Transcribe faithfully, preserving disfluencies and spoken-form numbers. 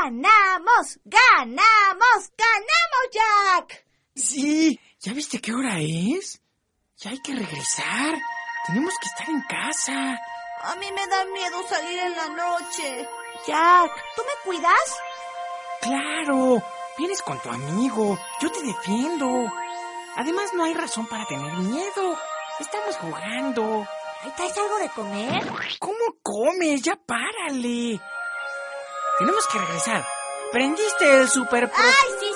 ¡Ganamos! ¡Ganamos! ¡Ganamos, Jack! Sí, ¿ya viste qué hora es? Ya hay que regresar. Tenemos que estar en casa. A mí me da miedo salir en la noche. Jack, ¿tú me cuidas? Claro, vienes con tu amigo. Yo te defiendo. Además, no hay razón para tener miedo. Estamos jugando. ¿Ahí traes algo de comer? ¿Cómo comes? Ya párale. Tenemos que regresar. ¿Prendiste el super... ¡Ay, sí!